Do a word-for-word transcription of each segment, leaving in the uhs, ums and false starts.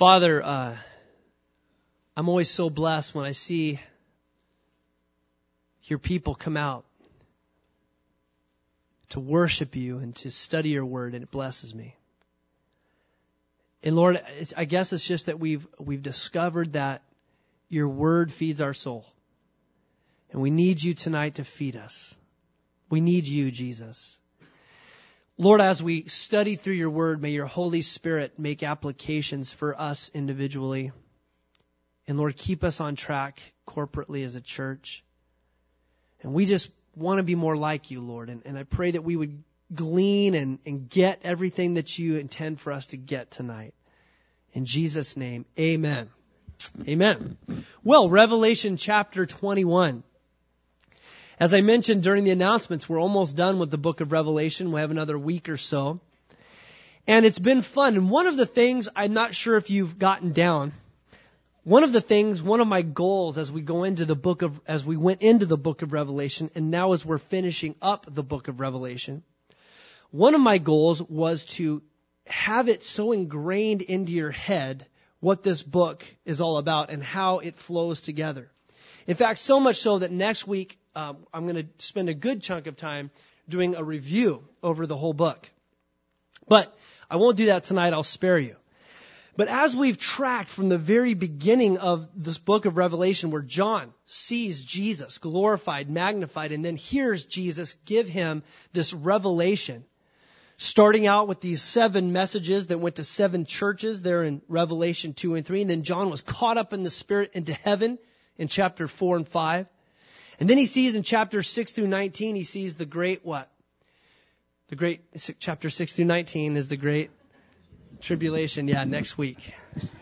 Father, uh, I'm always so blessed when I see your people come out to worship you and to study your word, and it blesses me. And Lord, it's, I guess it's just that we've we've discovered that your word feeds our soul. And we need you tonight to feed us. We need you, Jesus. Lord, as we study through your word, may your Holy Spirit make applications for us individually. And Lord, keep us on track corporately as a church. And we just want to be more like you, Lord. And, and I pray that we would glean and, and get everything that you intend for us to get tonight. In Jesus' name, amen. Amen. Well, Revelation chapter twenty-one. As I mentioned during the announcements, we're almost done with the book of Revelation. We have another week or so. And it's been fun. And one of the things, I'm not sure if you've gotten down, one of the things, one of my goals as we go into the book of, as we went into the book of Revelation, and now as we're finishing up the book of Revelation, one of my goals was to have it so ingrained into your head what this book is all about and how it flows together. In fact, so much so that next week, um, I'm going to spend a good chunk of time doing a review over the whole book. But I won't do that tonight. I'll spare you. But as we've tracked from the very beginning of this book of Revelation, where John sees Jesus glorified, magnified, and then hears Jesus give him this revelation, starting out with these seven messages that went to seven churches there in Revelation two and three. And then John was caught up in the Spirit into heaven in chapter four and five. And then he sees in chapter six through nineteen, he sees the great what? The great, chapter six through nineteen is the great tribulation. Yeah, next week.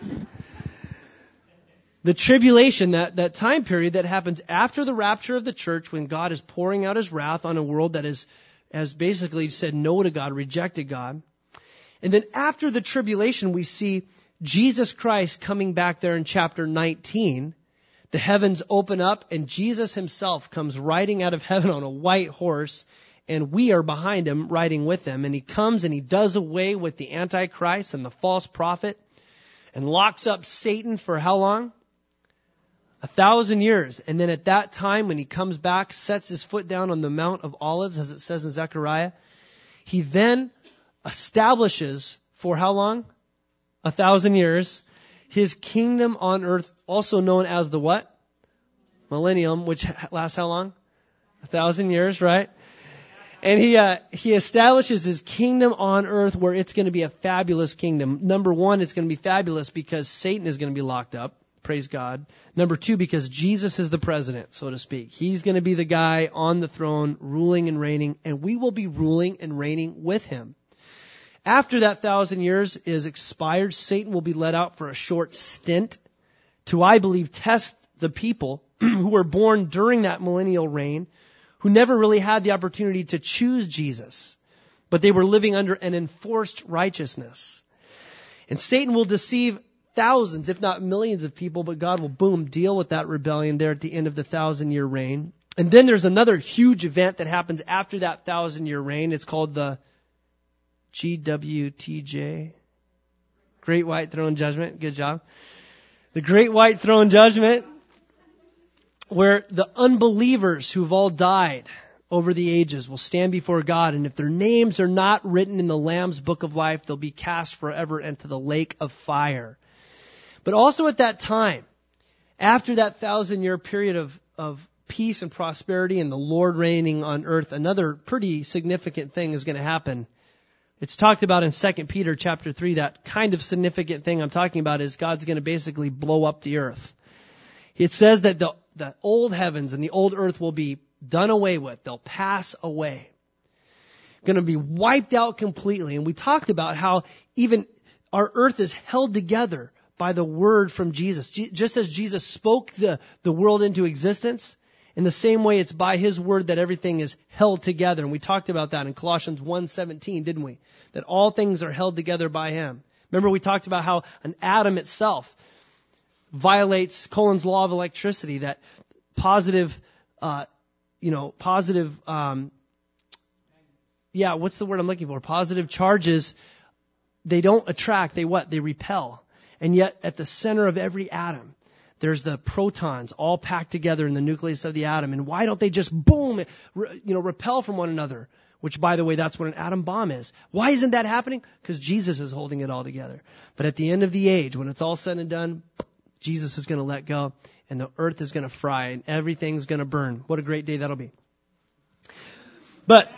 The tribulation, that, that time period that happens after the rapture of the church, when God is pouring out his wrath on a world that is, has basically said no to God, rejected God. And then after the tribulation, we see Jesus Christ coming back there in chapter nineteen. The heavens open up and Jesus himself comes riding out of heaven on a white horse, and we are behind him riding with him. And he comes and he does away with the Antichrist and the false prophet and locks up Satan for how long? A thousand years. And then at that time, when he comes back, sets his foot down on the Mount of Olives, as it says in Zechariah, he then establishes for how long? A thousand years. His kingdom on earth, also known as the what? Millennium, which lasts how long? A thousand years, right? And he uh, he establishes his kingdom on earth where it's going to be a fabulous kingdom. Number one, it's going to be fabulous because Satan is going to be locked up. Praise God. Number two, because Jesus is the president, so to speak. He's going to be the guy on the throne, ruling and reigning, and we will be ruling and reigning with him. After that thousand years is expired, Satan will be let out for a short stint to, I believe, test the people who were born during that millennial reign, who never really had the opportunity to choose Jesus, but they were living under an enforced righteousness. And Satan will deceive thousands, if not millions of people, but God will, boom, deal with that rebellion there at the end of the thousand year reign. And then there's another huge event that happens after that thousand year reign. It's called the G W T J, Great White Throne Judgment. Good job. The Great White Throne Judgment, where the unbelievers who've all died over the ages will stand before God, and if their names are not written in the Lamb's Book of Life, they'll be cast forever into the lake of fire. But also at that time, after that thousand-year period of, of peace and prosperity and the Lord reigning on earth, another pretty significant thing is going to happen. It's talked about in Second Peter chapter three. That kind of significant thing I'm talking about is God's going to basically blow up the earth. It says that the, the old heavens and the old earth will be done away with. They'll pass away. Going to be wiped out completely. And we talked about how even our earth is held together by the word from Jesus. Just as Jesus spoke the, the world into existence, in the same way it's by his word that everything is held together. And we talked about that in Colossians one seventeen, didn't we? That all things are held together by him. Remember we talked about how an atom itself violates Coulomb's law of electricity, that positive, uh, you know, positive, um, yeah, what's the word I'm looking for? Positive charges, they don't attract, they what? They repel. And yet at the center of every atom, there's the protons all packed together in the nucleus of the atom. And why don't they just boom, you know, repel from one another? Which, by the way, that's what an atom bomb is. Why isn't that happening? Because Jesus is holding it all together. But at the end of the age, when it's all said and done, Jesus is going to let go and the earth is going to fry and everything's going to burn. What a great day that'll be. But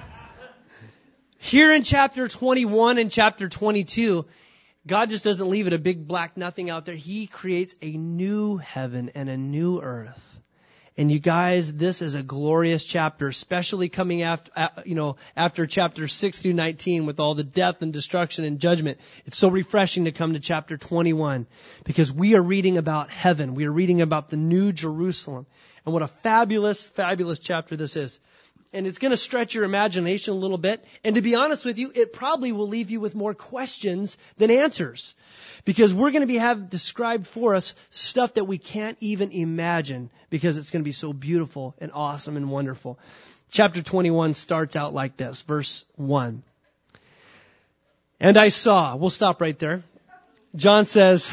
here in chapter twenty-one and chapter twenty-two, God just doesn't leave it a big black nothing out there. He creates a new heaven and a new earth. And you guys, this is a glorious chapter, especially coming after, you know, after chapter six through nineteen with all the death and destruction and judgment. It's so refreshing to come to chapter twenty-one because we are reading about heaven. We are reading about the new Jerusalem. And what a fabulous, fabulous chapter this is. And it's going to stretch your imagination a little bit. And to be honest with you, it probably will leave you with more questions than answers. Because we're going to be have described for us stuff that we can't even imagine because it's going to be so beautiful and awesome and wonderful. Chapter twenty-one starts out like this, verse one. And I saw, we'll stop right there. John says,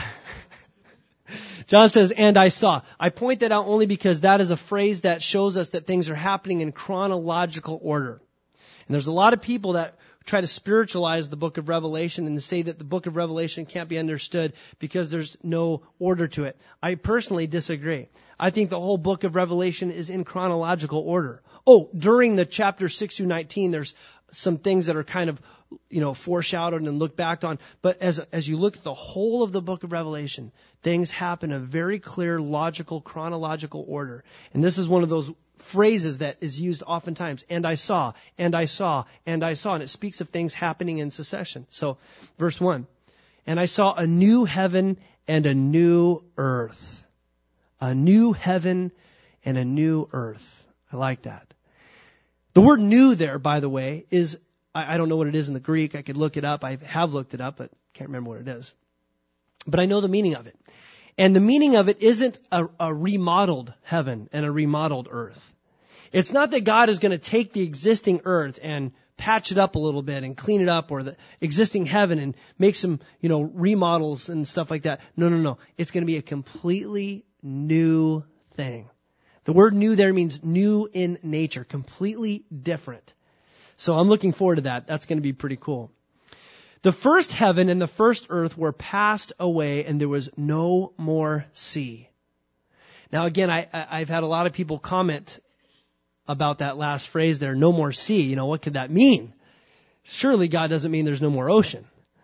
John says, and I saw. I point that out only because that is a phrase that shows us that things are happening in chronological order. And there's a lot of people that try to spiritualize the book of Revelation and say that the book of Revelation can't be understood because there's no order to it. I personally disagree. I think the whole book of Revelation is in chronological order. Oh, during the chapter six through nineteen, there's some things that are kind of, you know, foreshadowed and looked back on. But as as you look at the whole of the book of Revelation, things happen in a very clear, logical, chronological order. And this is one of those phrases that is used oftentimes. And I saw, and I saw, and I saw. And it speaks of things happening in succession. So, verse one. And I saw a new heaven and a new earth. A new heaven and a new earth. I like that. The word new there, by the way, is, I, I don't know what it is in the Greek. I could look it up. I have looked it up, but can't remember what it is. But I know the meaning of it. And the meaning of it isn't a, a remodeled heaven and a remodeled earth. It's not that God is going to take the existing earth and patch it up a little bit and clean it up, or the existing heaven and make some, you know, remodels and stuff like that. No, no, no. It's going to be a completely new thing. The word new there means new in nature, completely different. So I'm looking forward to that. That's going to be pretty cool. The first heaven and the first earth were passed away, and there was no more sea. Now, again, I, I've had a lot of people comment about that last phrase there, no more sea. You know, what could that mean? Surely God doesn't mean there's no more ocean.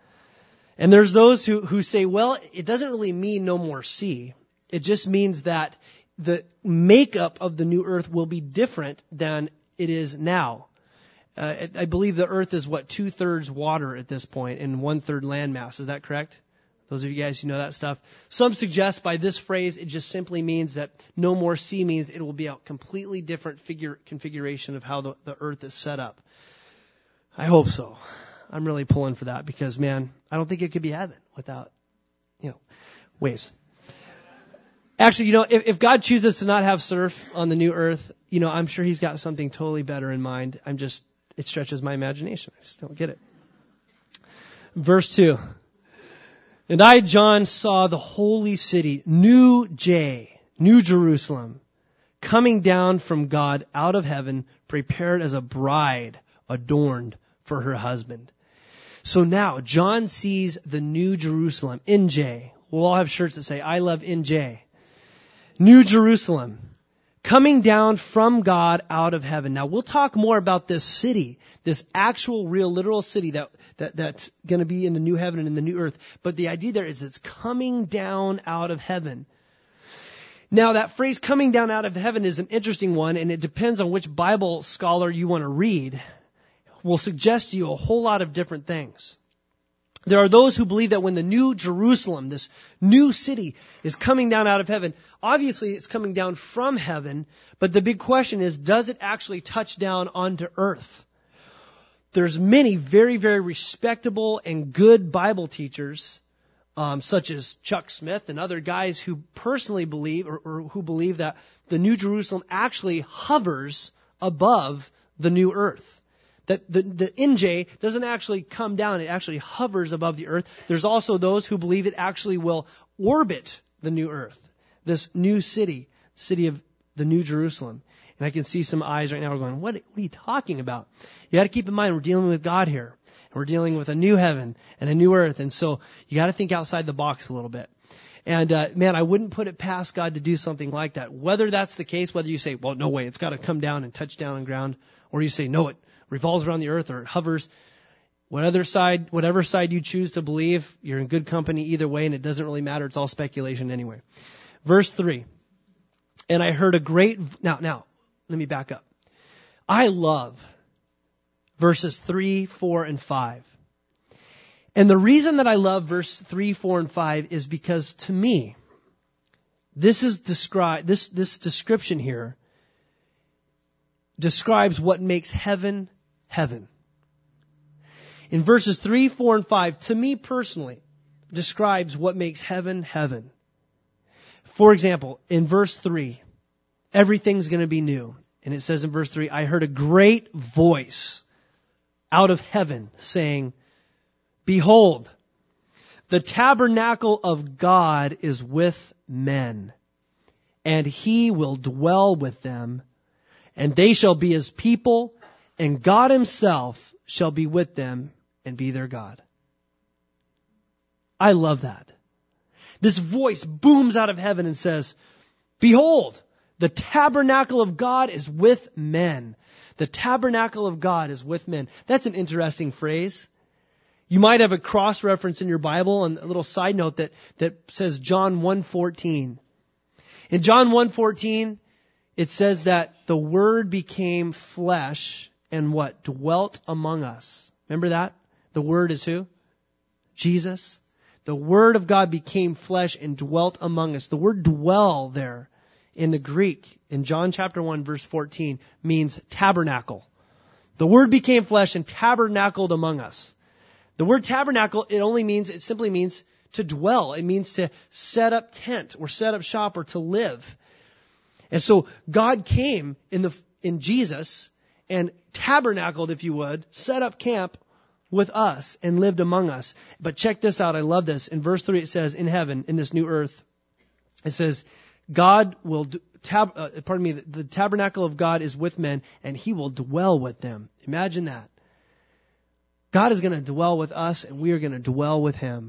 And there's those who, who say, well, it doesn't really mean no more sea. It just means that the makeup of the new earth will be different than it is now. Uh, I believe the earth is, what, two-thirds water at this point and one-third landmass. Is that correct? Those of you guys who know that stuff. Some suggest by this phrase, it just simply means that no more sea means it will be a completely different figure configuration of how the, the earth is set up. I hope so. I'm really pulling for that because, man, I don't think it could be heaven without, you know, waves. Actually, you know, if, if God chooses to not have surf on the new earth, you know, I'm sure he's got something totally better in mind. I'm just, it stretches my imagination. I just don't get it. Verse two. And I, John, saw the holy city, New J, New Jerusalem, coming down from God out of heaven, prepared as a bride adorned for her husband. So now, John sees the New Jerusalem, N J. We'll all have shirts that say, I love N J. New Jerusalem, coming down from God out of heaven. Now, we'll talk more about this city, this actual, real, literal city that, that that's going to be in the new heaven and in the new earth. But the idea there is it's coming down out of heaven. Now, that phrase coming down out of heaven is an interesting one, and it depends on which Bible scholar you want to read. Will suggest to you a whole lot of different things. There are those who believe that when the new Jerusalem, this new city, is coming down out of heaven, obviously it's coming down from heaven, but the big question is, does it actually touch down onto earth? There's many very, very respectable and good Bible teachers, um, such as Chuck Smith and other guys who personally believe, or, or who believe that the new Jerusalem actually hovers above the new earth. that the, the N J doesn't actually come down. It actually hovers above the earth. There's also those who believe it actually will orbit the new earth, this new city, city of the New Jerusalem. And I can see some eyes right now going, what, what are you talking about? You got to keep in mind, we're dealing with God here. And we're dealing with a new heaven and a new earth. And so you got to think outside the box a little bit. And, uh, man, I wouldn't put it past God to do something like that. Whether that's the case, whether you say, well, no way, it's got to come down and touch down on ground, or you say, no, it revolves around the earth or it hovers. Whatever side, whatever side you choose to believe, you're in good company either way, and it doesn't really matter. It's all speculation anyway. Verse three. And I heard a great, now, now, let me back up. I love verses three, four, and five. And the reason that I love verse three, four, and five is because to me, this is describe, this, this description here describes what makes heaven, heaven. In verses three, four, and five, to me personally, describes what makes heaven, heaven. For example, in verse three, everything's going to be new. And it says in verse three, I heard a great voice out of heaven saying, behold, the tabernacle of God is with men, and he will dwell with them, and they shall be his people, and God himself shall be with them and be their God. I love that. This voice booms out of heaven and says, behold, the tabernacle of God is with men. The tabernacle of God is with men. That's an interesting phrase. You might have a cross-reference in your Bible, and a little side note that, that says John one fourteen. In John one fourteen, it says that the Word became flesh and what? Dwelt among us. Remember that? The Word is who? Jesus. The Word of God became flesh and dwelt among us. The word dwell there in the Greek, in John chapter one, verse fourteen, means tabernacle. The Word became flesh and tabernacled among us. The word tabernacle, it only means, it simply means to dwell. It means to set up tent or set up shop or to live. And so God came in the, in Jesus and tabernacled, if you would, set up camp with us and lived among us. But check this out. I love this. In verse three, it says, in heaven, in this new earth, it says, God will, tab, uh, pardon me, the, the tabernacle of God is with men and he will dwell with them. Imagine that. God is going to dwell with us and we are going to dwell with him.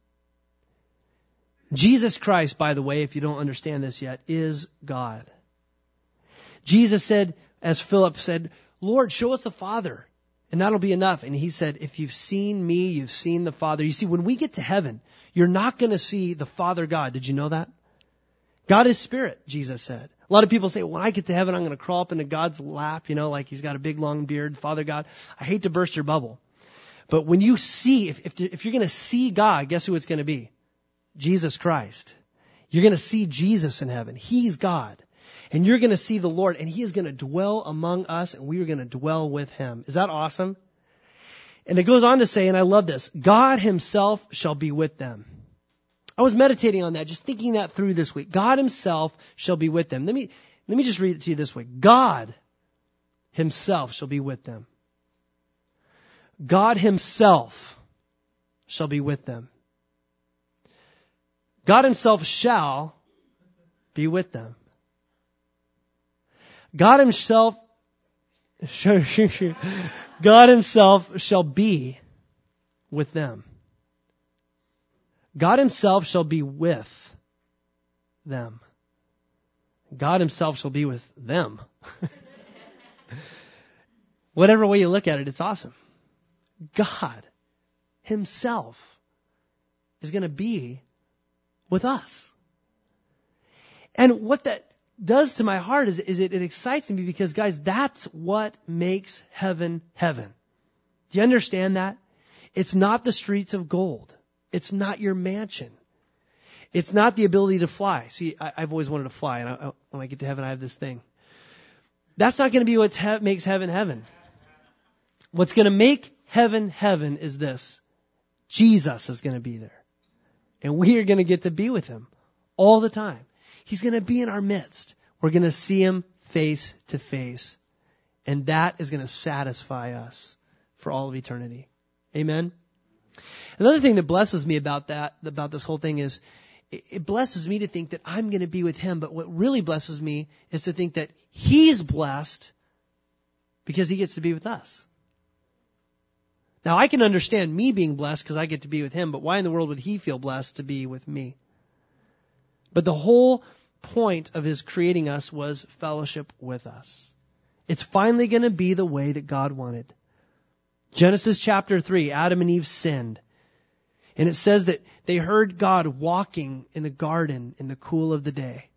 Jesus Christ, by the way, if you don't understand this yet, is God. Jesus said, as Philip said, Lord, show us the Father and that'll be enough. And he said, if you've seen me, you've seen the Father. You see, when we get to heaven, you're not going to see the Father God. Did you know that? God is spirit, Jesus said. A lot of people say, well, when I get to heaven, I'm going to crawl up into God's lap, you know, like he's got a big long beard, Father God. I hate to burst your bubble. But when you see, if, if, if you're going to see God, guess who it's going to be? Jesus Christ. You're going to see Jesus in heaven. He's God. And you're going to see the Lord, and he is going to dwell among us, and we are going to dwell with him. Is that awesome? And it goes on to say, and I love this, God himself shall be with them. I was meditating on that, just thinking that through this week. God himself shall be with them. Let me, let me just read it to you this way. God himself shall be with them. God himself shall be with them. God himself shall be with them. God himself, God himself shall be with them. God himself shall be with them. God himself shall be with them. Whatever way you look at it, it's awesome. God himself is going to be with us. And what that does to my heart is, is it, it excites me because, guys, that's what makes heaven heaven. Do you understand that? It's not the streets of gold. It's not your mansion. It's not the ability to fly. See, I, I've always wanted to fly, and I, I, when I get to heaven, I have this thing. That's not going to be what he- makes heaven heaven. What's going to make heaven heaven is this. Jesus is going to be there. And we are going to get to be with him all the time. He's going to be in our midst. We're going to see him face to face. And that is going to satisfy us for all of eternity. Amen? Another thing that blesses me about that, about this whole thing is, it blesses me to think that I'm going to be with him. But what really blesses me is to think that he's blessed because he gets to be with us. Now, I can understand me being blessed because I get to be with him, but why in the world would he feel blessed to be with me? But the whole point of his creating us was fellowship with us. It's finally going to be the way that God wanted. Genesis chapter three, Adam and Eve sinned. And it says that they heard God walking in the garden in the cool of the day,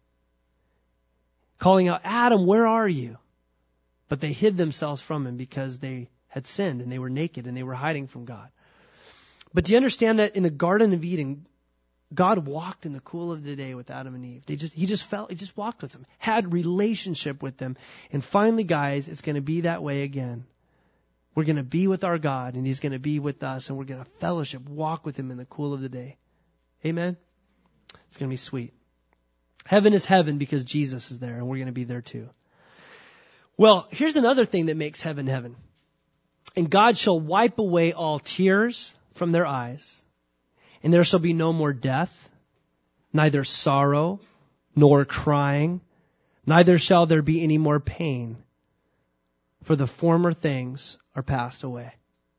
calling out, Adam, where are you? But they hid themselves from him because they had sinned and they were naked and they were hiding from God. But do you understand that in the Garden of Eden, God walked in the cool of the day with Adam and Eve. They just, he just felt, he just walked with them, had relationship with them. And finally, guys, it's going to be that way again. We're going to be with our God and he's going to be with us and we're going to fellowship, walk with him in the cool of the day. Amen? It's going to be sweet. Heaven is heaven because Jesus is there and we're going to be there too. Well, here's another thing that makes heaven heaven. And God shall wipe away all tears from their eyes, and there shall be no more death, neither sorrow, nor crying, neither shall there be any more pain, for the former things are passed away.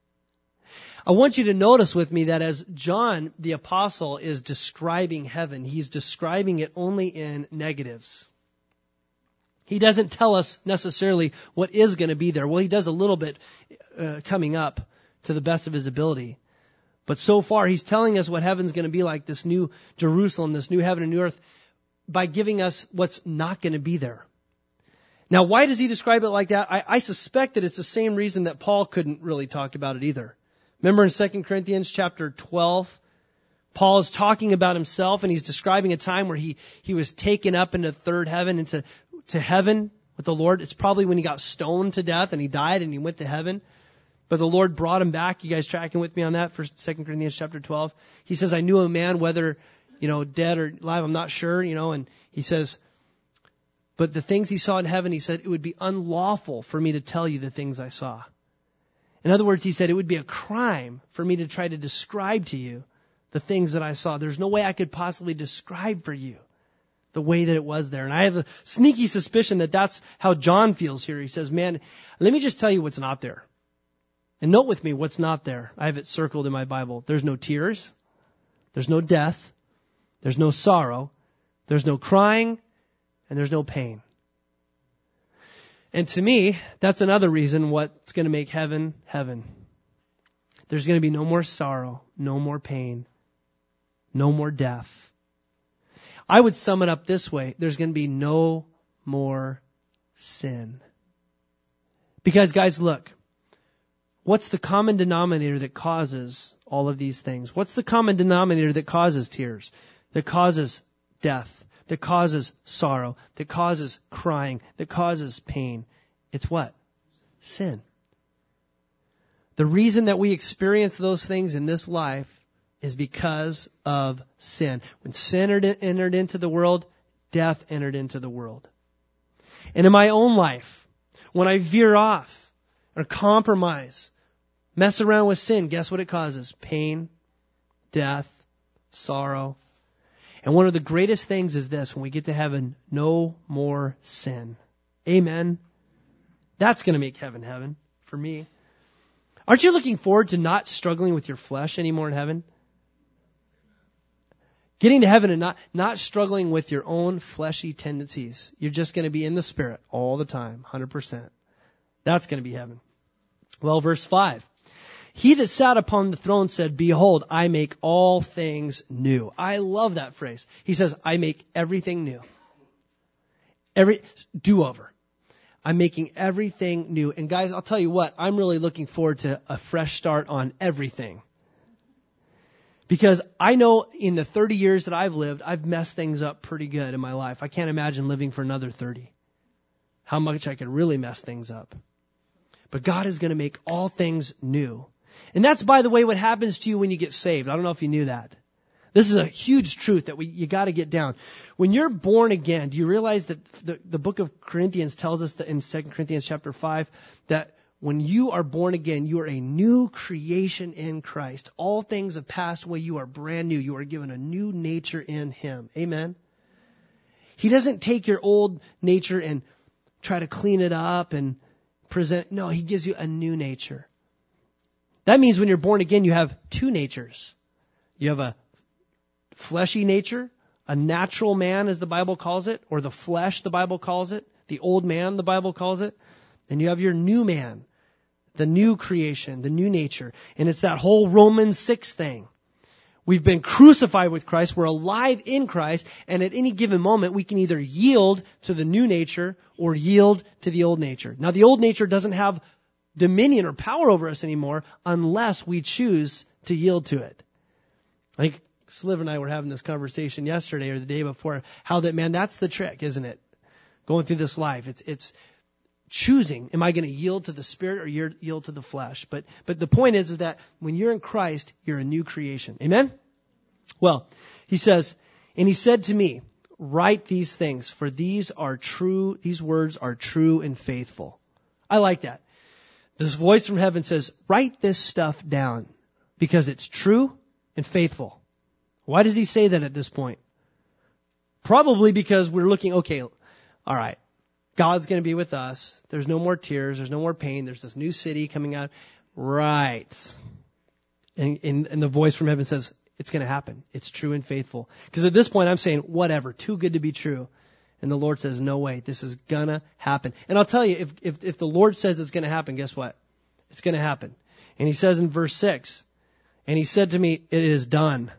I want you to notice with me that as John the apostle is describing heaven, he's describing it only in negatives. He doesn't tell us necessarily what is going to be there. Well, he does a little bit uh, coming up to the best of his ability. But so far, he's telling us what heaven's going to be like, this new Jerusalem, this new heaven and new earth, by giving us what's not going to be there. Now, why does he describe it like that? I, I suspect that it's the same reason that Paul couldn't really talk about it either. Remember in Second Corinthians chapter twelve, Paul is talking about himself and he's describing a time where he, he was taken up into third heaven, into to heaven with the Lord. It's probably when he got stoned to death and he died and he went to heaven. But the Lord brought him back. You guys tracking with me on that for Second Corinthians chapter twelve? He says, I knew a man, whether, you know, dead or alive, I'm not sure, you know, and he says, but the things he saw in heaven, he said, it would be unlawful for me to tell you the things I saw. In other words, he said, it would be a crime for me to try to describe to you the things that I saw. There's no way I could possibly describe for you the way that it was there. And I have a sneaky suspicion that that's how John feels here. He says, man, let me just tell you what's not there. And note with me what's not there. I have it circled in my Bible. There's no tears. There's no death. There's no sorrow. There's no crying. And there's no pain. And to me, that's another reason what's going to make heaven heaven. There's going to be no more sorrow, no more pain, no more death. I would sum it up this way. There's going to be no more sin. Because guys, look, what's the common denominator that causes all of these things? What's the common denominator that causes tears, that causes death, that causes sorrow, that causes crying, that causes pain? It's what? Sin. The reason that we experience those things in this life is because of sin. When sin entered into the world, death entered into the world. And in my own life, when I veer off or compromise, mess around with sin, guess what it causes? Pain, death, sorrow. And one of the greatest things is this: when we get to heaven, no more sin. Amen. That's going to make heaven heaven for me. Aren't you looking forward to not struggling with your flesh anymore in heaven? Getting to heaven and not, not struggling with your own fleshy tendencies. You're just going to be in the Spirit all the time, one hundred percent. That's going to be heaven. Well, verse five. He that sat upon the throne said, behold, I make all things new. I love that phrase. He says, I make everything new. Every do-over. I'm making everything new. And guys, I'll tell you what, I'm really looking forward to a fresh start on everything. Because I know in the thirty years that I've lived, I've messed things up pretty good in my life. I can't imagine living for another thirty. How much I could really mess things up. But God is going to make all things new. And that's, by the way, what happens to you when you get saved. I don't know if you knew that. This is a huge truth that we you got to get down. When you're born again, do you realize that the, the book of Corinthians tells us that in Second Corinthians chapter five that when you are born again, you are a new creation in Christ. All things have passed away. You are brand new. You are given a new nature in Him. Amen? He doesn't take your old nature and try to clean it up and present. No, He gives you a new nature. That means when you're born again, you have two natures. You have a fleshy nature, a natural man, as the Bible calls it, or the flesh, the Bible calls it, the old man, the Bible calls it. And you have your new man, the new creation, the new nature. And it's that whole Romans six thing. We've been crucified with Christ. We're alive in Christ. And at any given moment, we can either yield to the new nature or yield to the old nature. Now, the old nature doesn't have dominion or power over us anymore unless we choose to yield to it. Like Sliv and I were having this conversation yesterday or the day before, how that, man, that's the trick, isn't it? Going through this life. It's, it's choosing. Am I going to yield to the Spirit or yield to the flesh? But, but the point is, is that when you're in Christ, you're a new creation. Amen? Well, he says, and he said to me, write these things, for these are true, these words are true and faithful. I like that. This voice from heaven says, write this stuff down because it's true and faithful. Why does he say that at this point? Probably because we're looking, okay, all right, God's going to be with us. There's no more tears. There's no more pain. There's this new city coming out. Right. And, and, and the voice from heaven says, it's going to happen. It's true and faithful. Because at this point, I'm saying, whatever, too good to be true. And the Lord says, no way, this is going to happen. And I'll tell you, if, if, if the Lord says it's going to happen, guess what? It's going to happen. And he says in verse six, and he said to me, it is done.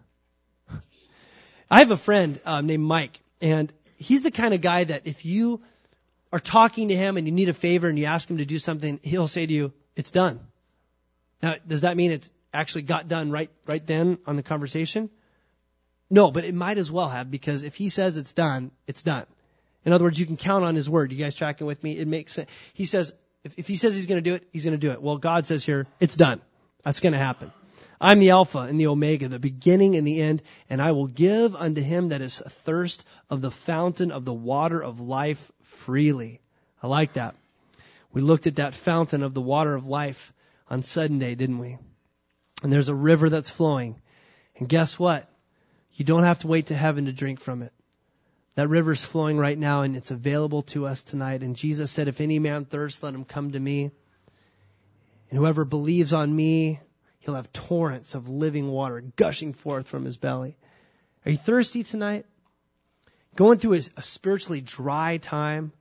I have a friend um, named Mike, and he's the kind of guy that if you are talking to him and you need a favor and you ask him to do something, he'll say to you, it's done. Now, does that mean it's actually got done right, right then on the conversation? No, but it might as well have, because if he says it's done, it's done. In other words, you can count on his word. You guys tracking with me? It makes sense. He says, if, if he says he's going to do it, he's going to do it. Well, God says here, it's done. That's going to happen. I'm the Alpha and the Omega, the beginning and the end, and I will give unto him that is athirst of the fountain of the water of life freely. I like that. We looked at that fountain of the water of life on Sunday, didn't we? And there's a river that's flowing. And guess what? You don't have to wait to heaven to drink from it. That river's flowing right now, and it's available to us tonight. And Jesus said, if any man thirst, let him come to me. And whoever believes on me, he'll have torrents of living water gushing forth from his belly. Are you thirsty tonight? Going through a, a spiritually dry time?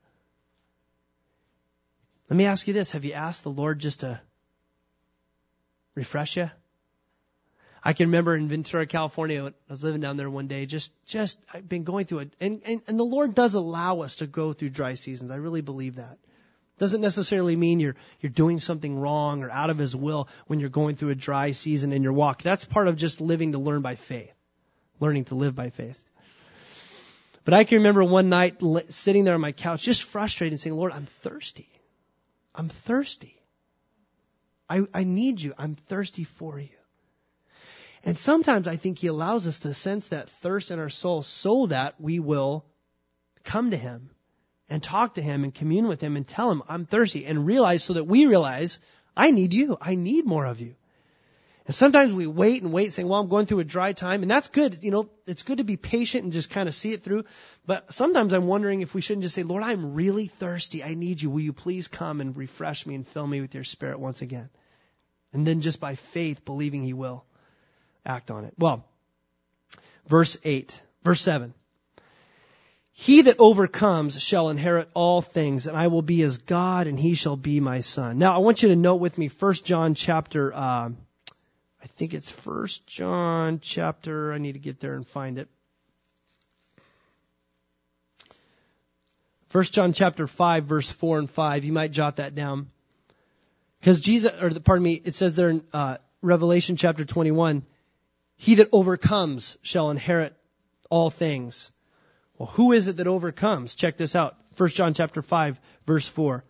Let me ask you this. Have you asked the Lord just to refresh you? I can remember in Ventura, California, I was living down there one day, just, just, I've been going through it. And, and, and the Lord does allow us to go through dry seasons. I really believe that. Doesn't necessarily mean you're, you're doing something wrong or out of his will when you're going through a dry season in your walk. That's part of just living to learn by faith. Learning to live by faith. But I can remember one night sitting there on my couch, just frustrated and saying, Lord, I'm thirsty. I'm thirsty. I, I need you. I'm thirsty for you. And sometimes I think he allows us to sense that thirst in our soul so that we will come to him and talk to him and commune with him and tell him I'm thirsty, and realize, so that we realize I need you. I need more of you. And sometimes we wait and wait saying, well, I'm going through a dry time, and that's good. You know, it's good to be patient and just kind of see it through. But sometimes I'm wondering if we shouldn't just say, Lord, I'm really thirsty. I need you. Will you please come and refresh me and fill me with your Spirit once again? And then just by faith, believing he will act on it. Well, verse eight, verse seven. He that overcomes shall inherit all things, and I will be his God, and he shall be my son. Now, I want you to note with me First John chapter, uh, I think it's First John chapter, I need to get there and find it. First John chapter five, verse four and five. You might jot that down. Because Jesus, or pardon me, it says there in uh, Revelation chapter twenty-one, he that overcomes shall inherit all things. Well, who is it that overcomes? Check this out. First John chapter five, verse four.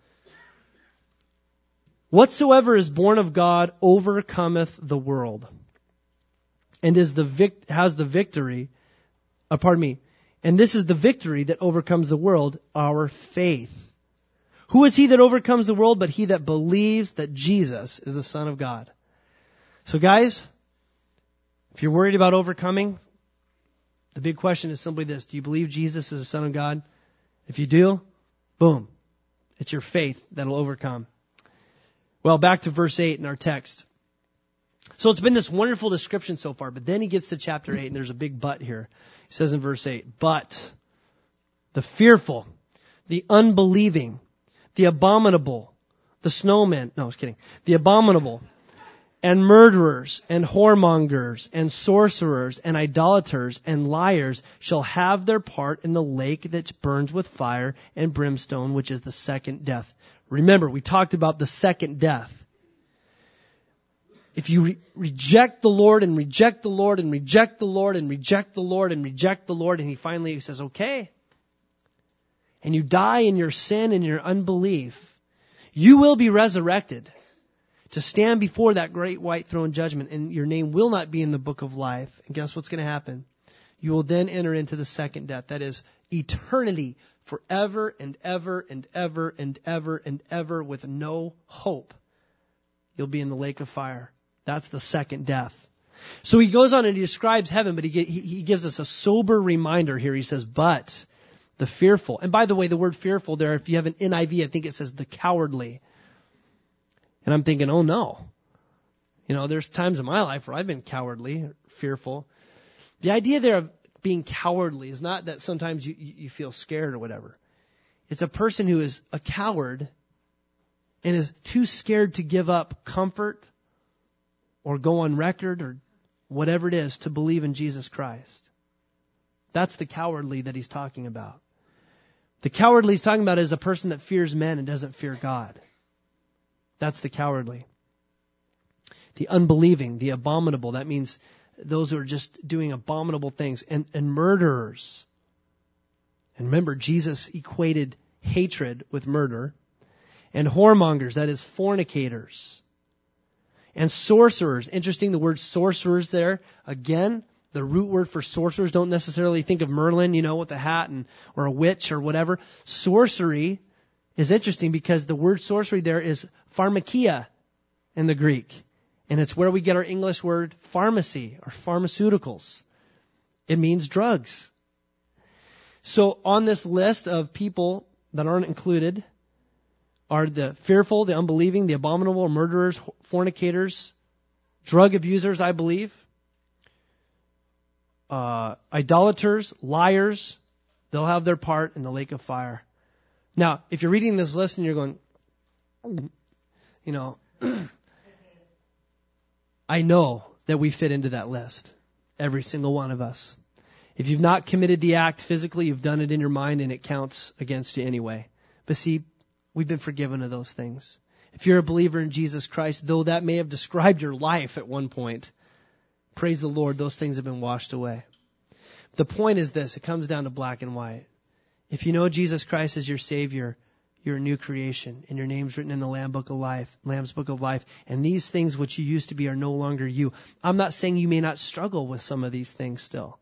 Whatsoever is born of God overcometh the world. and is the vic- has the victory, uh, pardon me, and this is the victory that overcomes the world, our faith. Who is he that overcomes the world but he that believes that Jesus is the Son of God? So guys, if you're worried about overcoming, the big question is simply this. Do you believe Jesus is the Son of God? If you do, boom. It's your faith that'll overcome. Well, back to verse eight in our text. So it's been this wonderful description so far, but then he gets to chapter eight and there's a big but here. He says in verse eight, but the fearful, the unbelieving, the abominable, the snowmen, no, I was kidding, the abominable, and murderers, and whoremongers, and sorcerers, and idolaters, and liars shall have their part in the lake that burns with fire and brimstone, which is the second death. Remember, we talked about the second death. If you re- reject the Lord and reject the Lord and reject the Lord and reject the Lord and reject the Lord, and he finally says, okay, and you die in your sin and your unbelief, you will be resurrected to stand before that great white throne judgment, and your name will not be in the book of life. And guess what's going to happen? You will then enter into the second death. That is eternity, forever and ever and ever and ever and ever with no hope. You'll be in the lake of fire. That's the second death. So he goes on and he describes heaven, but he, he, he gives us a sober reminder here. He says, but the fearful. And by the way, the word fearful there, if you have an N I V, I think it says the cowardly. And I'm thinking, oh no. You know, there's times in my life where I've been cowardly, fearful. The idea there of being cowardly is not that sometimes you, you feel scared or whatever. It's a person who is a coward and is too scared to give up comfort or go on record or whatever it is to believe in Jesus Christ. That's the cowardly that he's talking about. The cowardly he's talking about is a person that fears men and doesn't fear God. That's the cowardly. The unbelieving, the abominable, that means those who are just doing abominable things. And, and murderers. And remember, Jesus equated hatred with murder. And whoremongers, that is fornicators. And sorcerers. Interesting, the word sorcerers there. Again, the root word for sorcerers, don't necessarily think of Merlin, you know, with a hat and or a witch or whatever. Sorcery is interesting because the word sorcery there is pharmakia in the Greek. And it's where we get our English word pharmacy or pharmaceuticals. It means drugs. So on this list of people that aren't included are the fearful, the unbelieving, the abominable, murderers, fornicators, drug abusers, I believe, uh, idolaters, liars. They'll have their part in the lake of fire. Now, if you're reading this list and you're going, you know, I know that we fit into that list. Every single one of us. If you've not committed the act physically, you've done it in your mind and it counts against you anyway. But see, we've been forgiven of those things. If you're a believer in Jesus Christ, though that may have described your life at one point, praise the Lord, those things have been washed away. The point is this, it comes down to black and white. If you know Jesus Christ as your Savior, you're a new creation, and your name's written in the Lamb Book of Life, Lamb's Book of Life, and these things which you used to be are no longer you. I'm not saying you may not struggle with some of these things still,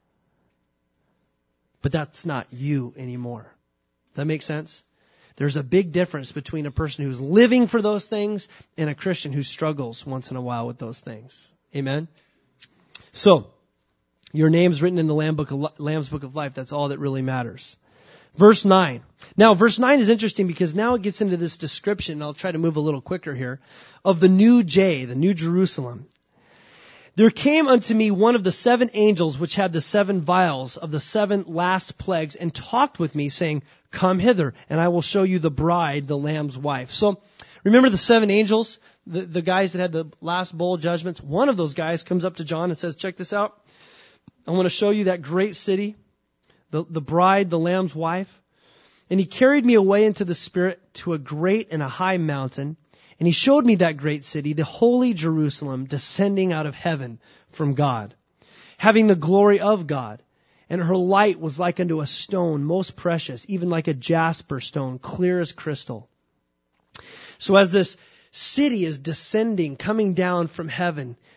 but that's not you anymore. Does that make sense? There's a big difference between a person who's living for those things and a Christian who struggles once in a while with those things. Amen? So, your name's written in the Lamb Book of, Lamb's Book of Life. That's all that really matters. Verse nine. Now, verse nine is interesting because now it gets into this description, and I'll try to move a little quicker here, of the new J, the new Jerusalem. There came unto me one of the seven angels which had the seven vials of the seven last plagues, and talked with me, saying, Come hither, and I will show you the bride, the Lamb's wife. So, remember the seven angels, the, the guys that had the last bowl judgments? One of those guys comes up to John and says, check this out. I want to show you that great city, the, the bride, the Lamb's wife. And he carried me away into the Spirit to a great and a high mountain. And he showed me that great city, the holy Jerusalem, descending out of heaven from God, having the glory of God. And her light was like unto a stone most precious, even like a jasper stone, clear as crystal. So as this city is descending, coming down from heaven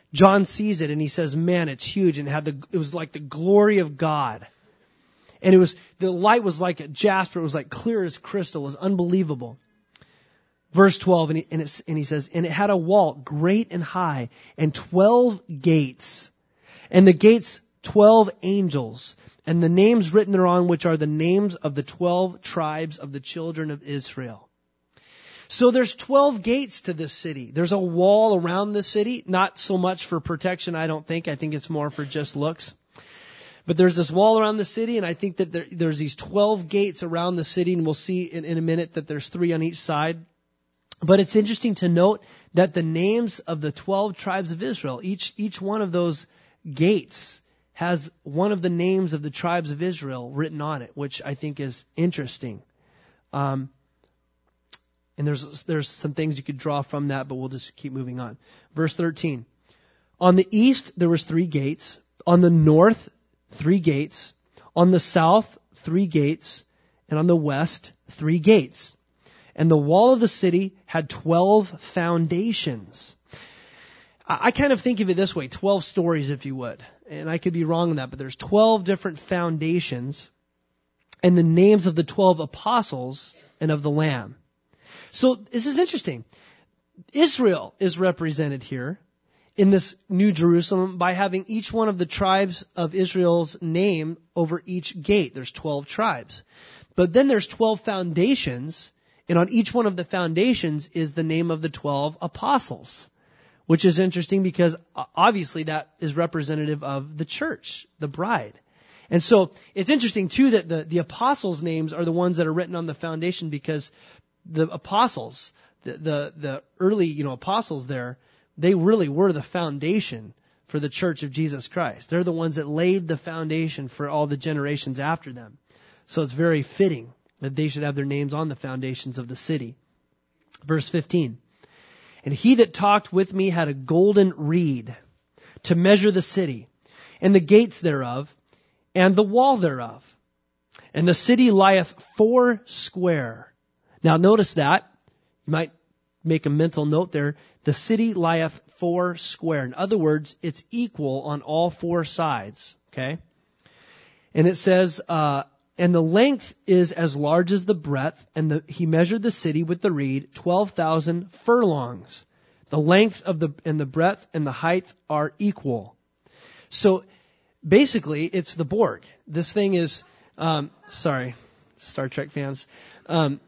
John sees it and he says, man, it's huge. And it had the, it was like the glory of God. And it was, the light was like a jasper. It was like clear as crystal. It was unbelievable. Verse twelve, and he, and, it, and he says, and it had a wall great and high and twelve gates. And the gates, twelve angels. And the names written thereon, which are the names of the twelve tribes of the children of Israel. So there's twelve gates to this city. There's a wall around the city. Not so much for protection, I don't think. I think it's more for just looks. But there's this wall around the city, and I think that there, there's these twelve gates around the city, and we'll see in, in a minute that there's three on each side. But it's interesting to note that the names of the twelve tribes of Israel, each each one of those gates has one of the names of the tribes of Israel written on it, which I think is interesting. Um, and there's there's some things you could draw from that, but we'll just keep moving on. Verse thirteen. On the east, there was three gates. On the north, three gates. On the south, three gates. And on the west, three gates. And the wall of the city had twelve foundations. I kind of think of it this way, twelve stories, if you would. And I could be wrong on that, but there's twelve different foundations and the names of the twelve apostles and of the Lamb. So this is interesting. Israel is represented here in this New Jerusalem by having each one of the tribes of Israel's name over each gate. There's twelve tribes. But then there's twelve foundations, and on each one of the foundations is the name of the twelve apostles, which is interesting because obviously that is representative of the church, the bride. And so it's interesting too that the, the apostles' names are the ones that are written on the foundation because the apostles, the, the, the early, you know, apostles there, they really were the foundation for the church of Jesus Christ. They're the ones that laid the foundation for all the generations after them. So it's very fitting that they should have their names on the foundations of the city. Verse fifteen. And he that talked with me had a golden reed to measure the city and the gates thereof and the wall thereof. And the city lieth four square. Now notice that. You might make a mental note there. The city lieth four square. In other words, it's equal on all four sides. Okay. And it says, uh, and the length is as large as the breadth, and the, he measured the city with the reed, twelve thousand furlongs. The length of the, and the breadth and the height are equal. So basically, it's the Borg. This thing is, um, sorry, Star Trek fans. Um,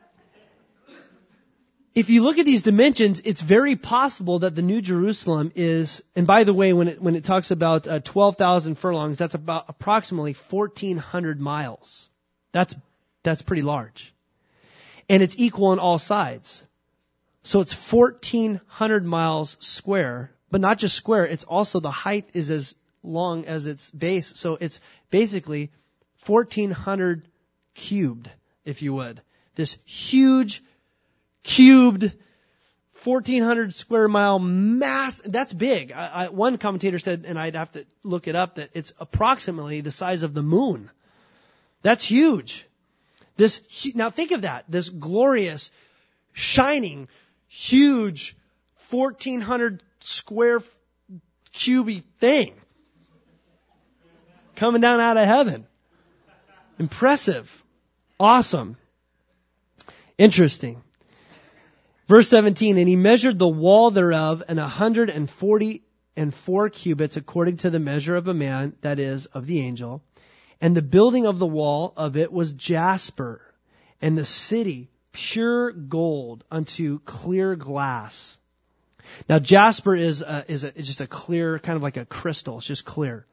if you look at these dimensions, it's very possible that the New Jerusalem is, and by the way, when it, when it talks about uh, twelve thousand furlongs, that's about approximately fourteen hundred miles. That's, that's pretty large. And it's equal on all sides. So it's fourteen hundred miles square, but not just square, it's also the height is as long as its base. So it's basically fourteen hundred cubed, if you would. This huge cubed, fourteen hundred square mile mass. That's big. I, I, one commentator said, and I'd have to look it up, that it's approximately the size of the moon. That's huge. This, now think of that. This glorious, shining, huge, fourteen hundred square cubey thing coming down out of heaven. Impressive. Awesome. Interesting. Verse seventeen, and he measured the wall thereof an a hundred and forty and four cubits according to the measure of a man, that is, of the angel. And the building of the wall of it was jasper, and the city pure gold unto clear glass. Now jasper is a, is, a, is just a clear, kind of like a crystal. It's just clear.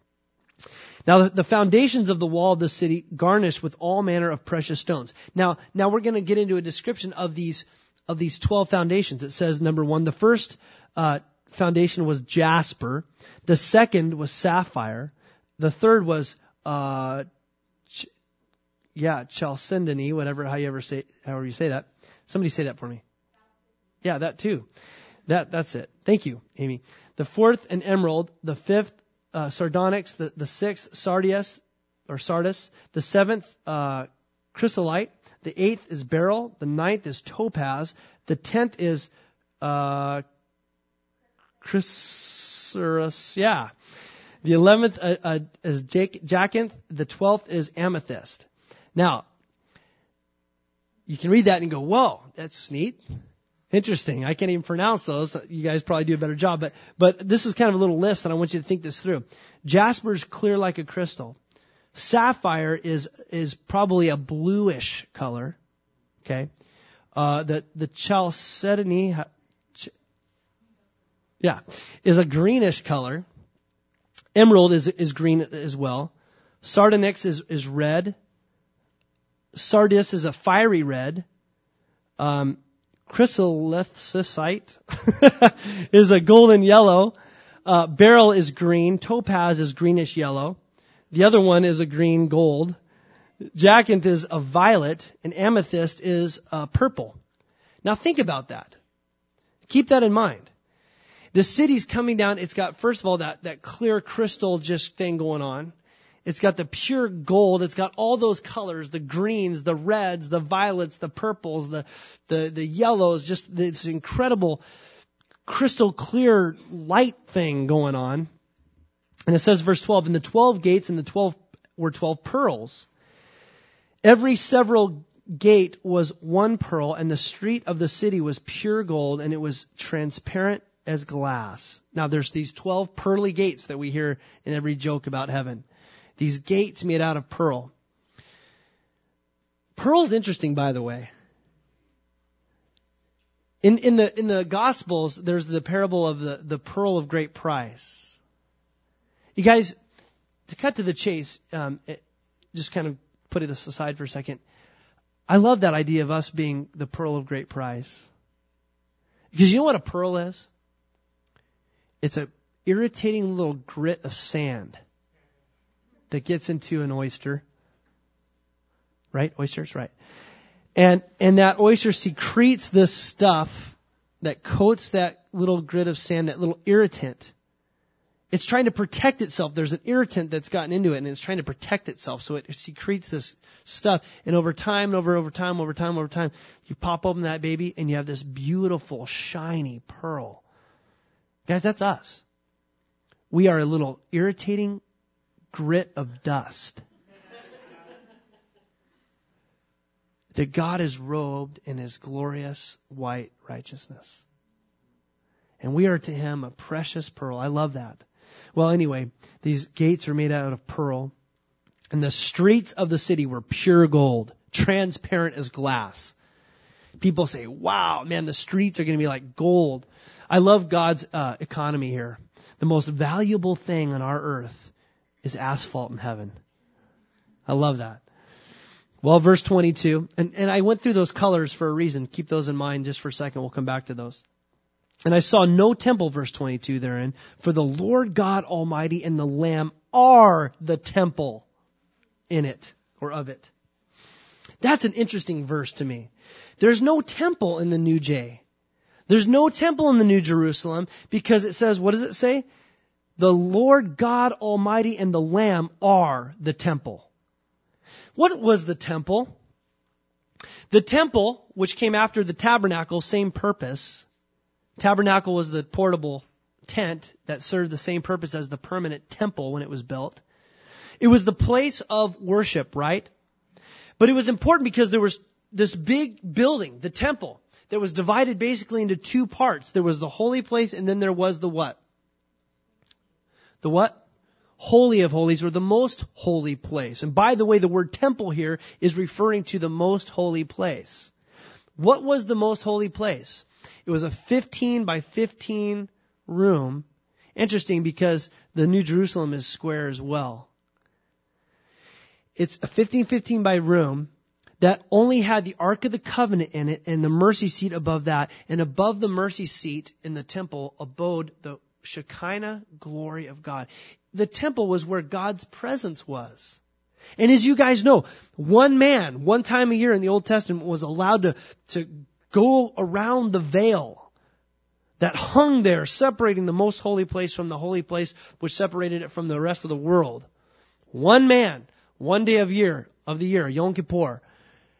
Now the foundations of the wall of the city garnished with all manner of precious stones. Now, now we're going to get into a description of these of these twelve foundations. It says, number one, the first uh, foundation was jasper. The second was sapphire. The third was, uh, ch- yeah, chalcedony, whatever, how you ever say, however you say that. Somebody say that for me. Yeah, that too. That that's it. Thank you, Amy. The fourth, an emerald. The fifth, uh, sardonyx. The the sixth, sardius or sardis. The seventh, uh, chrysolite. The eighth is beryl. The ninth is topaz. The tenth is uh, chrysoprase. Yeah. The eleventh uh, uh, is jacinth. The twelfth is amethyst. Now, you can read that and go, whoa, that's neat. Interesting. I can't even pronounce those. You guys probably do a better job. But, but this is kind of a little list, and I want you to think this through. Jasper is clear like a crystal. Sapphire is, is probably a bluish color. Okay. Uh, the, the chalcedony, ch- yeah, is a greenish color. Emerald is, is green as well. Sardonyx is, is red. Sardis is a fiery red. Um, Chrysolithicite is a golden yellow. Uh, beryl is green. Topaz is greenish yellow. The other one is a green gold. Jacinth is a violet, and amethyst is uh, purple. Now think about that. Keep that in mind. The city's coming down. It's got, first of all, that, that clear crystal just thing going on. It's got the pure gold. It's got all those colors, the greens, the reds, the violets, the purples, the, the, the yellows, just this incredible crystal clear light thing going on. And it says, verse twelve, and the twelve gates and the twelve were twelve pearls. Every several gate was one pearl, and the street of the city was pure gold, and it was transparent as glass. Now there's these twelve pearly gates that we hear in every joke about heaven. These gates made out of pearl. Pearl's interesting, by the way. In, in the, in the Gospels, there's the parable of the, the pearl of great price. You guys, to cut to the chase, um, it, just kind of putting this aside for a second. I love that idea of us being the pearl of great price. Because you know what a pearl is? It's an irritating little grit of sand that gets into an oyster. Right? Oysters, right. And, and that oyster secretes this stuff that coats that little grit of sand, that little irritant. It's trying to protect itself. There's an irritant that's gotten into it, and it's trying to protect itself. So it secretes this stuff. And over time, and over, over time, over time, over time, you pop open that baby, and you have this beautiful, shiny pearl. Guys, that's us. We are a little irritating grit of dust that God is robed in His glorious white righteousness. And we are to Him a precious pearl. I love that. Well, anyway, these gates are made out of pearl, and the streets of the city were pure gold, transparent as glass. People say, wow, man, the streets are going to be like gold. I love God's uh, economy here. The most valuable thing on our earth is asphalt in heaven. I love that. Well, verse twenty-two, and, and I went through those colors for a reason. Keep those in mind just for a second. We'll come back to those. And I saw no temple, verse twenty-two therein, for the Lord God Almighty and the Lamb are the temple in it, or of it. That's an interesting verse to me. There's no temple in the New J. There's no temple in the New Jerusalem because it says, what does it say? The Lord God Almighty and the Lamb are the temple. What was the temple? The temple, which came after the tabernacle, same purpose. Tabernacle was the portable tent that served the same purpose as the permanent temple when it was built. It was the place of worship, right? But it was important because there was this big building, the temple, that was divided basically into two parts. There was the holy place, and then there was the what? The what? Holy of Holies, or the most holy place. And by the way, the word temple here is referring to the most holy place. What was the most holy place? It was a fifteen by fifteen room. Interesting because the New Jerusalem is square as well. It's a fifteen fifteen by room that only had the Ark of the Covenant in it and the mercy seat above that. And above the mercy seat in the temple abode the Shekinah glory of God. The temple was where God's presence was. And as you guys know, one man, one time a year in the Old Testament was allowed to, to go around the veil that hung there, separating the most holy place from the holy place, which separated it from the rest of the world. One man, one day of year, of the year, Yom Kippur.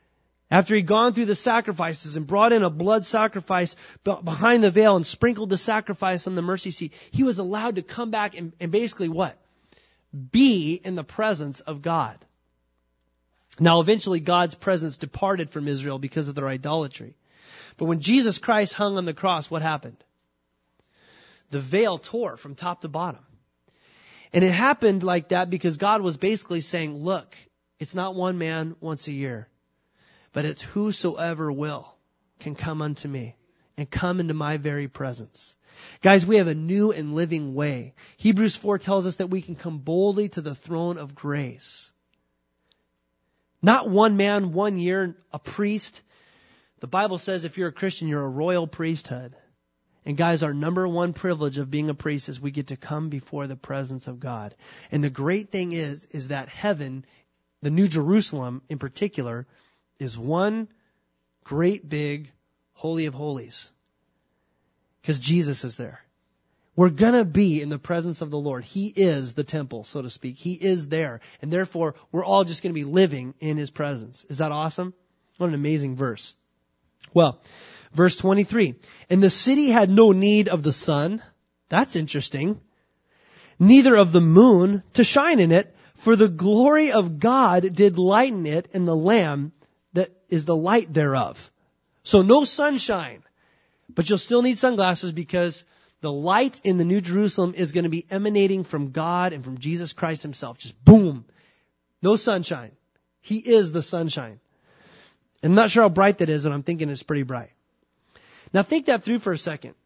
After he'd gone through the sacrifices and brought in a blood sacrifice behind the veil and sprinkled the sacrifice on the mercy seat, he was allowed to come back and, and basically what? Be in the presence of God. Now eventually God's presence departed from Israel because of their idolatry. But when Jesus Christ hung on the cross, what happened? The veil tore from top to bottom. And it happened like that because God was basically saying, look, it's not one man once a year, but it's whosoever will can come unto me and come into my very presence. Guys, we have a new and living way. Hebrews four tells us that we can come boldly to the throne of grace. Not one man, one year, a priest. The Bible says if you're a Christian, you're a royal priesthood. And guys, our number one privilege of being a priest is we get to come before the presence of God. And the great thing is, is that heaven, the New Jerusalem in particular, is one great big Holy of Holies. Because Jesus is there. We're gonna be in the presence of the Lord. He is the temple, so to speak. He is there. And therefore, we're all just gonna be living in His presence. Is that awesome? What an amazing verse. Well, verse twenty-three. And the city had no need of the sun. That's interesting. Neither of the moon to shine in it, for the glory of God did lighten it, and the Lamb that is the light thereof. So no sunshine. But you'll still need sunglasses because the light in the New Jerusalem is going to be emanating from God and from Jesus Christ Himself. Just boom. No sunshine. He is the sunshine. I'm not sure how bright that is, but I'm thinking it's pretty bright. Now think that through for a second.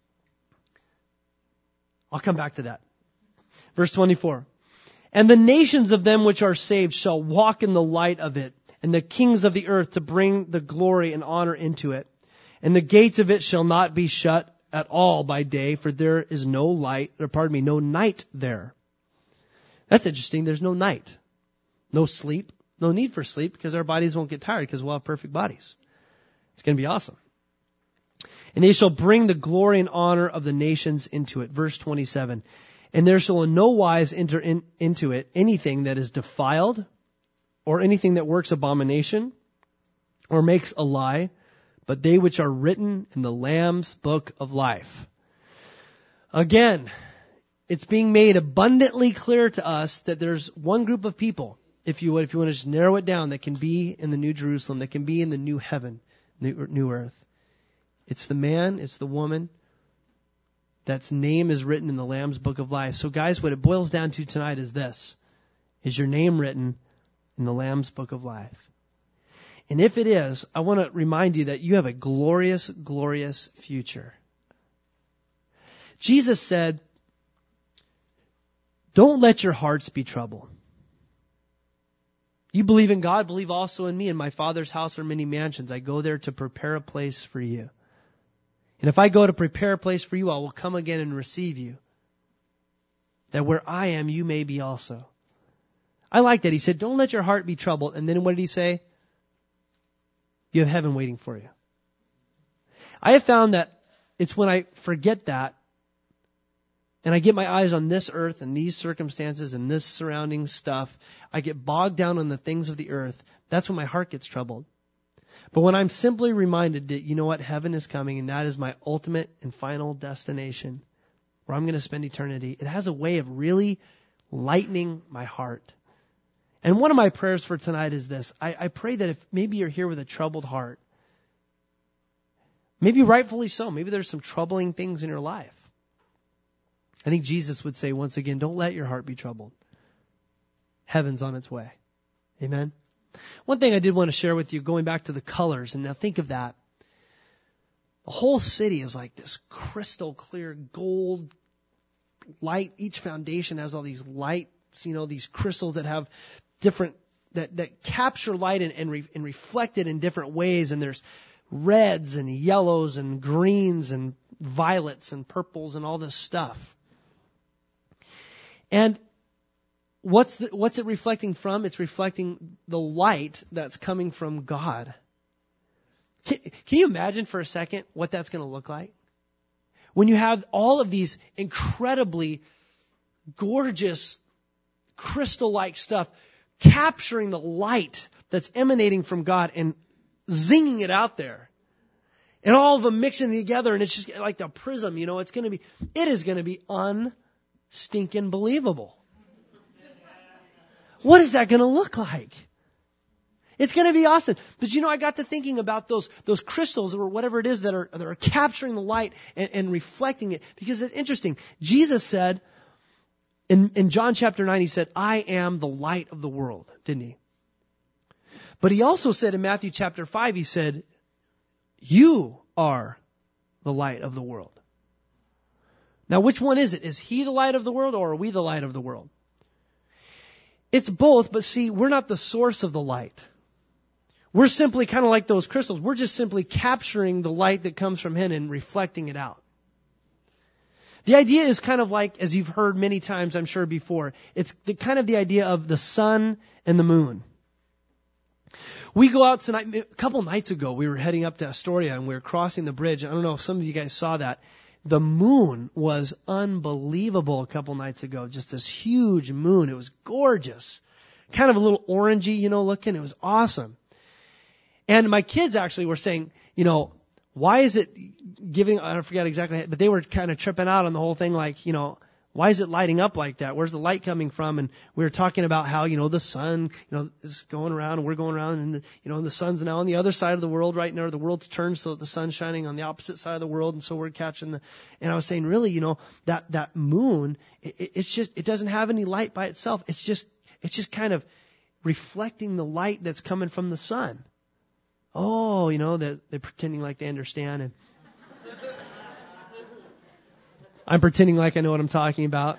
I'll come back to that. Verse twenty-four. And the nations of them which are saved shall walk in the light of it, and the kings of the earth to bring the glory and honor into it. And the gates of it shall not be shut at all by day, for there is no light, or pardon me, no night there. That's interesting. There's no night. No sleep. No need for sleep because our bodies won't get tired because we'll have perfect bodies. It's going to be awesome. And they shall bring the glory and honor of the nations into it. Verse twenty-seven. And there shall in no wise enter in, into it anything that is defiled, or anything that works abomination, or makes a lie, but they which are written in the Lamb's book of life. Again, it's being made abundantly clear to us that there's one group of people, if you would, if you want to just narrow it down, that can be in the New Jerusalem, that can be in the new heaven, new, new earth. It's the man, it's the woman that's name is written in the Lamb's book of life. So guys, what it boils down to tonight is this. Is your name written in the Lamb's book of life? And if it is, I want to remind you that you have a glorious, glorious future. Jesus said, don't let your hearts be troubled. You believe in God, believe also in me. In my Father's house are many mansions. I go there to prepare a place for you. And if I go to prepare a place for you, I will come again and receive you. That where I am, you may be also. I like that. He said, don't let your heart be troubled. And then what did he say? You have heaven waiting for you. I have found that it's when I forget that and I get my eyes on this earth and these circumstances and this surrounding stuff, I get bogged down on the things of the earth. That's when my heart gets troubled. But when I'm simply reminded that, you know what, heaven is coming and that is my ultimate and final destination where I'm going to spend eternity, it has a way of really lightening my heart. And one of my prayers for tonight is this. I, I pray that if maybe you're here with a troubled heart, maybe rightfully so, maybe there's some troubling things in your life. I think Jesus would say once again, don't let your heart be troubled. Heaven's on its way. Amen. One thing I did want to share with you, going back to the colors, and now think of that. The whole city is like this crystal clear gold light. Each foundation has all these lights, you know, these crystals that have different, that, that capture light and, and, re, and reflect it in different ways. And there's reds and yellows and greens and violets and purples and all this stuff. And what's the, what's it reflecting from? It's reflecting the light that's coming from God. Can, can you imagine for a second what that's going to look like? When you have all of these incredibly gorgeous crystal-like stuff capturing the light that's emanating from God and zinging it out there. And all of them mixing together, and it's just like the prism, you know, it's going to be, it is going to be unstinking believable. What is that going to look like? It's going to be awesome. But you know, I got to thinking about those, those crystals or whatever it is that are, that are capturing the light and, and reflecting it, because it's interesting. Jesus said in, in John chapter nine, he said, I am the light of the world, didn't he? But he also said in Matthew chapter five, he said, you are the light of the world. Now, which one is it? Is he the light of the world, or are we the light of the world? It's both, but see, we're not the source of the light. We're simply kind of like those crystals. We're just simply capturing the light that comes from him and reflecting it out. The idea is kind of like, as you've heard many times, I'm sure before, it's the kind of the idea of the sun and the moon. We go out tonight, a couple nights ago, we were heading up to Astoria and we were crossing the bridge. I don't know if some of you guys saw that. The moon was unbelievable a couple nights ago. Just this huge moon. It was gorgeous. Kind of a little orangey, you know, looking. It was awesome. And my kids actually were saying, you know, why is it giving, I forget exactly, but they were kind of tripping out on the whole thing, like, you know, why is it lighting up like that? Where's the light coming from? And we were talking about how, you know, the sun, you know, is going around and we're going around, and, the, you know, and the sun's now on the other side of the world right now. The world's turned so that the sun's shining on the opposite side of the world. And so we're catching the, and I was saying, really, you know, that, that moon, it, it's just, it doesn't have any light by itself. It's just, it's just kind of reflecting the light that's coming from the sun. Oh, you know, they're, they're pretending like they understand, and I'm pretending like I know what I'm talking about.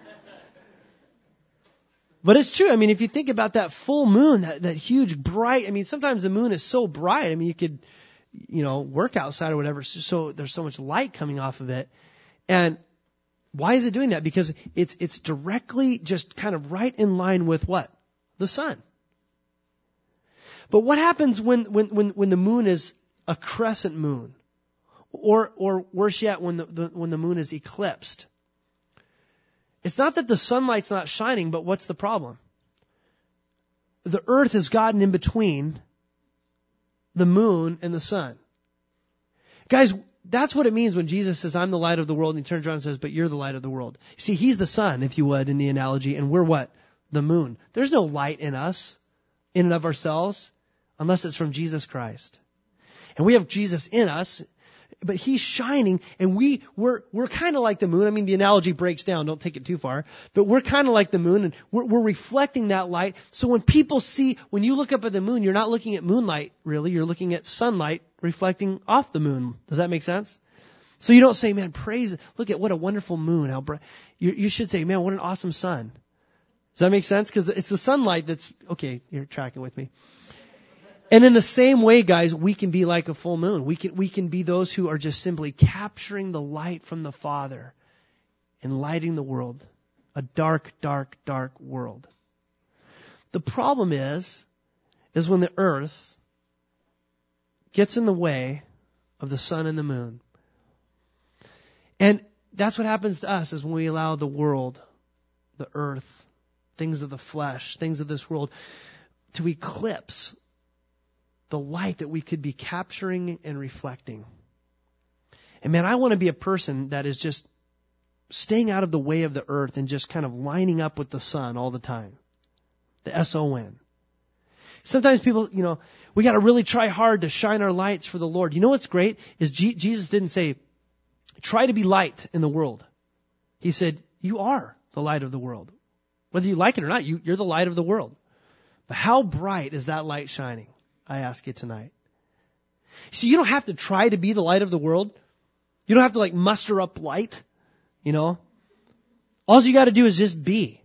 But it's true. I mean, if you think about that full moon, that, that huge bright, I mean, sometimes the moon is so bright. I mean, you could, you know, work outside or whatever. So, so there's so much light coming off of it. And why is it doing that? Because it's, it's directly just kind of right in line with what? The sun. But what happens when, when, when, when the moon is a crescent moon? Or, or worse yet, when the, the, when the moon is eclipsed. It's not that the sunlight's not shining, but what's the problem? The earth has gotten in between the moon and the sun. Guys, that's what it means when Jesus says, I'm the light of the world, and he turns around and says, but you're the light of the world. See, he's the sun, if you would, in the analogy, and we're what? The moon. There's no light in us, in and of ourselves, unless it's from Jesus Christ. And we have Jesus in us, but he's shining, and we, we're, we're kind of like the moon. I mean, the analogy breaks down. Don't take it too far. But we're kind of like the moon, and we're, we're reflecting that light. So when people see, when you look up at the moon, you're not looking at moonlight, really. You're looking at sunlight reflecting off the moon. Does that make sense? So you don't say, man, praise, look at what a wonderful moon. How bright. You, you should say, man, what an awesome sun. Does that make sense? Because it's the sunlight that's, okay, you're tracking with me. And in the same way, guys, we can be like a full moon. We can, we can be those who are just simply capturing the light from the Father and lighting the world. A dark, dark, dark world. The problem is, is when the earth gets in the way of the sun and the moon. And that's what happens to us is when we allow the world, the earth, things of the flesh, things of this world to eclipse the light that we could be capturing and reflecting. And man, I want to be a person that is just staying out of the way of the earth and just kind of lining up with the sun all the time. The S O N. Sometimes people, you know, we got to really try hard to shine our lights for the Lord. You know what's great is G- Jesus didn't say, try to be light in the world. He said, you are the light of the world. Whether you like it or not, you, you're the light of the world. But how bright is that light shining? I ask you tonight. So you don't have to try to be the light of the world. You don't have to like muster up light, you know. All you got to do is just be.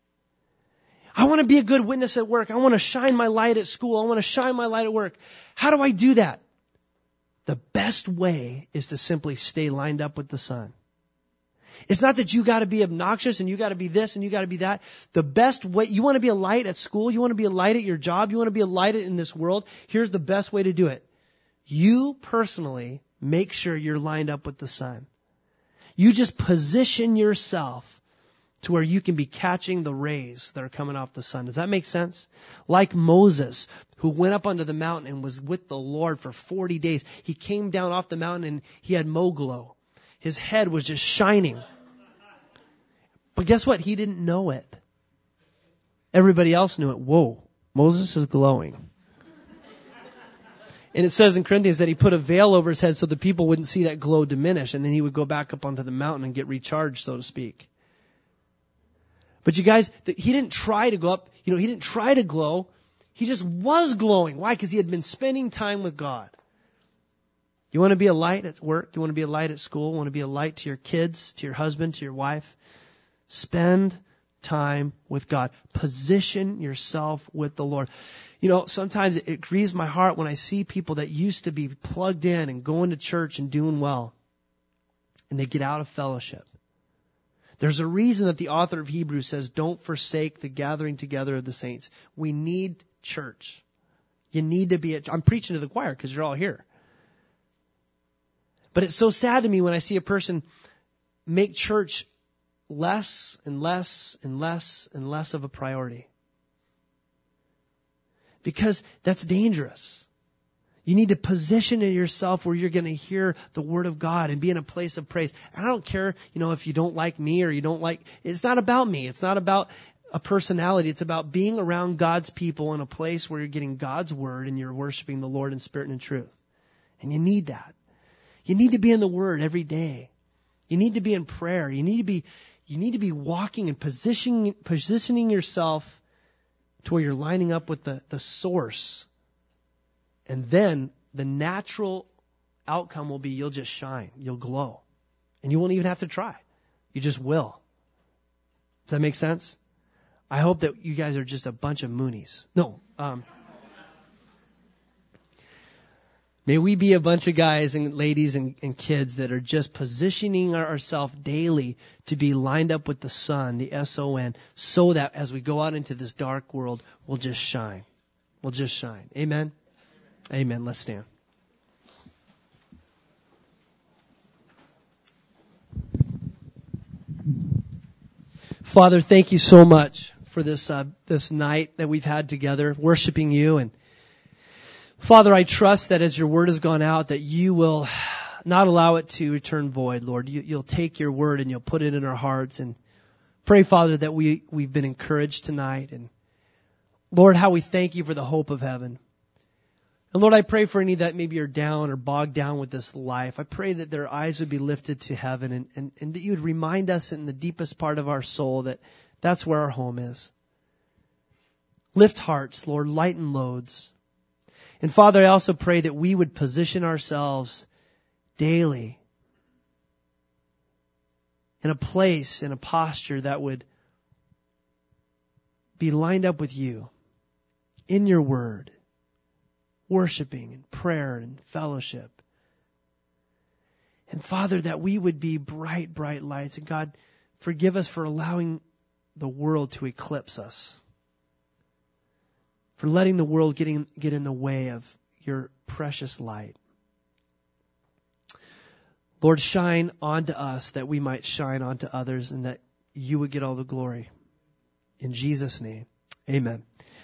I want to be a good witness at work. I want to shine my light at school. I want to shine my light at work. How do I do that? The best way is to simply stay lined up with the sun. It's not that you got to be obnoxious and you got to be this and you got to be that. The best way, you want to be a light at school, you want to be a light at your job, you want to be a light in this world. Here's the best way to do it. You personally make sure you're lined up with the sun. You just position yourself to where you can be catching the rays that are coming off the sun. Does that make sense? Like Moses, who went up onto the mountain and was with the Lord for forty days. He came down off the mountain and he had moglow. His head was just shining. But guess what? He didn't know it. Everybody else knew it. Whoa, Moses is glowing. And it says in Corinthians that he put a veil over his head so the people wouldn't see that glow diminish. And then he would go back up onto the mountain and get recharged, so to speak. But you guys, he didn't try to go up. You know, he didn't try to glow. He just was glowing. Why? Because he had been spending time with God. You want to be a light at work? You want to be a light at school? You want to be a light to your kids, to your husband, to your wife? Spend time with God. Position yourself with the Lord. You know, sometimes it grieves my heart when I see people that used to be plugged in and going to church and doing well, and they get out of fellowship. There's a reason that the author of Hebrews says, don't forsake the gathering together of the saints. We need church. You need to be at, I'm preaching to the choir because you're all here. But it's so sad to me when I see a person make church less and less and less and less of a priority. Because that's dangerous. You need to position yourself where you're going to hear the word of God and be in a place of praise. And I don't care, you know, if you don't like me or you don't like, it's not about me. It's not about a personality. It's about being around God's people in a place where you're getting God's word and you're worshiping the Lord in spirit and in truth. And you need that. You need to be in the word every day. You need to be in prayer. You need to be, you need to be walking and positioning, positioning yourself to where you're lining up with the, the source. And then the natural outcome will be you'll just shine. You'll glow. And you won't even have to try. You just will. Does that make sense? I hope that you guys are just a bunch of Moonies. No. Um, may we be a bunch of guys and ladies and, and kids that are just positioning ourselves daily to be lined up with the sun, the S O N, so that as we go out into this dark world, we'll just shine. We'll just shine. Amen? Amen. Let's stand. Father, thank you so much for this uh, this night that we've had together, worshiping you. And Father, I trust that as your word has gone out, that you will not allow it to return void, Lord. You, you'll take your word and you'll put it in our hearts. And pray, Father, that we, we've been encouraged tonight. And Lord, how we thank you for the hope of heaven. And Lord, I pray for any that maybe are down or bogged down with this life. I pray that their eyes would be lifted to heaven and, and, and that you would remind us in the deepest part of our soul that that's where our home is. Lift hearts, Lord, lighten loads. And Father, I also pray that we would position ourselves daily in a place, in a posture that would be lined up with you in your word. Worshiping and prayer and fellowship. And Father, that we would be bright, bright lights. And God, forgive us for allowing the world to eclipse us. For letting the world get in, get in the way of your precious light. Lord, shine onto us that we might shine onto others and that you would get all the glory. In Jesus' name, amen.